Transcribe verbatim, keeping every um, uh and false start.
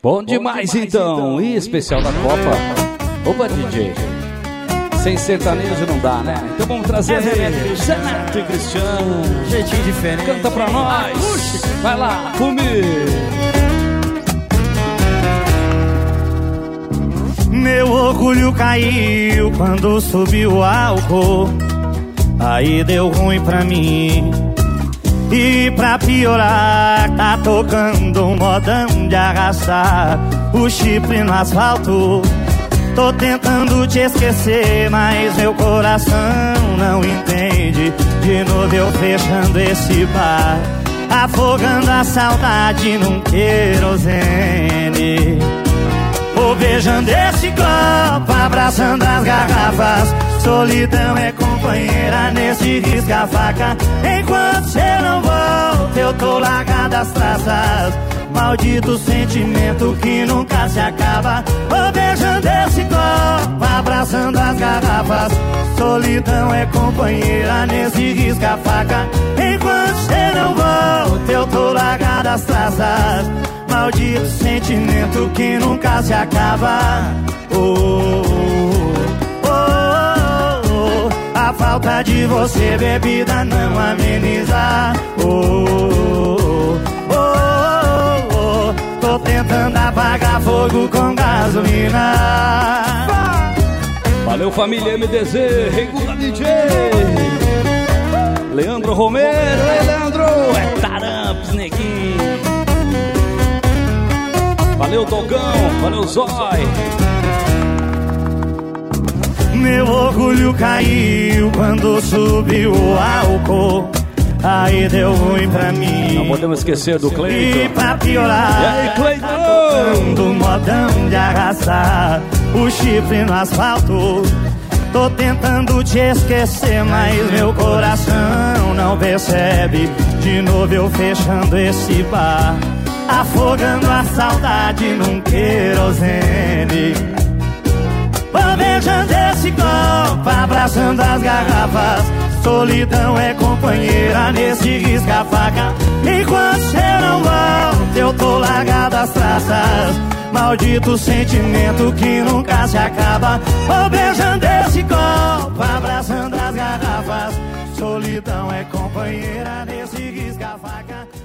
Bom demais, Bom demais então. então, e especial da Copa. Opa, D J. Sem sertanejo não dá, né? Então vamos trazer é, ele, Zeneto e Cristiano. Jeitinho diferente. Canta pra nós. Puxa. Vai lá, comigo. Meu orgulho caiu quando subiu o álcool. Aí deu ruim pra mim. E pra piorar, tá tocando um modão de arrastar o chifre no asfalto. Tô tentando te esquecer, mas meu coração não entende. De novo eu fechando esse bar, afogando a saudade num querosene. Vou beijando esse copo, abraçando as garrafas. Solidão é companheira nesse risca-faca. Enquanto cê não volta, eu tô largado as traças. Maldito sentimento que nunca se acaba. Vou beijando esse copo, abraçando as garrafas. Solidão é companheira nesse risca-faca. Enquanto cê não volta, eu tô largado as traças. Maldito sentimento que nunca se acaba. Oh, oh, oh, oh. A falta de você, bebida, não ameniza. Oh, oh, oh, oh. Tô tentando apagar fogo com gasolina. Valeu, família M D Z, Regula D J, Leandro Romero. Ei, Leandro, é Taramps, neguinho. Valeu, Dogão, valeu, Zói. Meu orgulho caiu quando subiu o álcool. Aí deu ruim pra mim. Não podemos esquecer do Cleiton. E pra piorar, e aí, Cleiton? Tá tocando um modão de arrastar o chifre no asfalto. Tô tentando te esquecer, mas meu coração não percebe. De novo eu fechando esse bar, afogando a saudade num querosene. Vou beijando esse copo, abraçando as garrafas. Solidão é companheira nesse risca-faca. Enquanto cê não volta, eu tô largado as traças. Maldito sentimento que nunca se acaba. Vou beijando esse copo, abraçando as garrafas. Solidão é companheira nesse risca-faca.